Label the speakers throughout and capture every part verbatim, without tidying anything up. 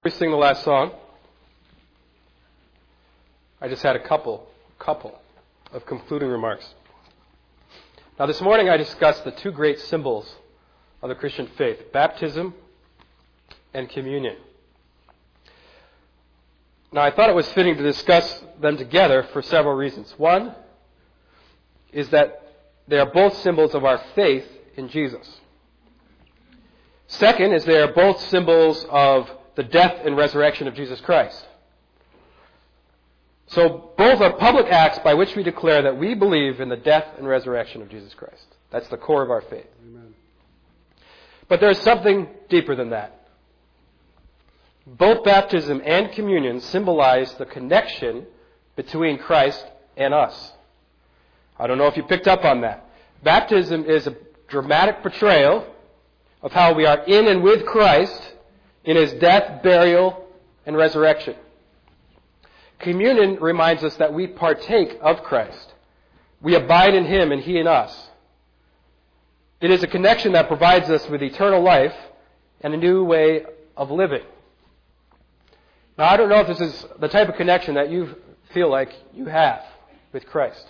Speaker 1: We sing the last song. I just had a couple, couple of concluding remarks. Now, this morning I discussed the two great symbols of the Christian faith, baptism and communion. Now, I thought it was fitting to discuss them together for several reasons. One is that they are both symbols of our faith in Jesus. Second is they are both symbols of the death and resurrection of Jesus Christ. So both are public acts by which we declare that we believe in the death and resurrection of Jesus Christ. That's the core of our faith. Amen. But there's something deeper than that. Both baptism and communion symbolize the connection between Christ and us. I don't know if you picked up on that. Baptism is a dramatic portrayal of how we are in and with Christ in His death, burial, and resurrection. Communion reminds us that we partake of Christ. We abide in Him and He in us. It is a connection that provides us with eternal life and a new way of living. Now, I don't know if this is the type of connection that you feel like you have with Christ.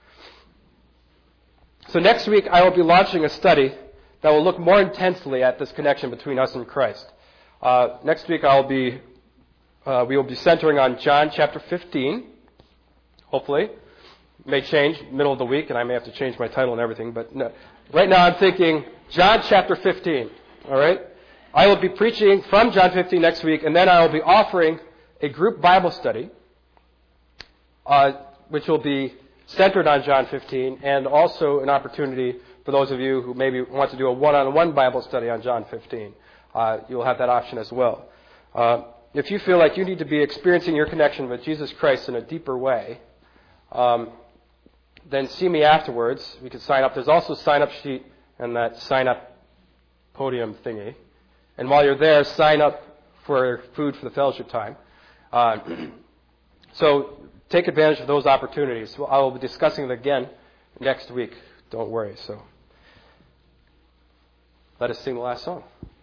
Speaker 1: So next week I will be launching a study that will look more intensely at this connection between us and Christ. Uh, next week I'll be, uh, we will be centering on John chapter fifteen, hopefully. It may change middle of the week, and I may have to change my title and everything, but no. Right now I'm thinking John chapter fifteen, all right? I will be preaching from John fifteen next week, and then I will be offering a group Bible study, uh, which will be centered on John fifteen, and also an opportunity for those of you who maybe want to do a one-on-one Bible study on John fifteen. Uh, you'll have that option as well. Uh, if you feel like you need to be experiencing your connection with Jesus Christ in a deeper way, um, then see me afterwards. We can sign up. There's also a sign-up sheet and that sign-up podium thingy. And while you're there, sign up for food for the fellowship time. Uh, so take advantage of those opportunities. I will be discussing it again next week. Don't worry. So let us sing the last song.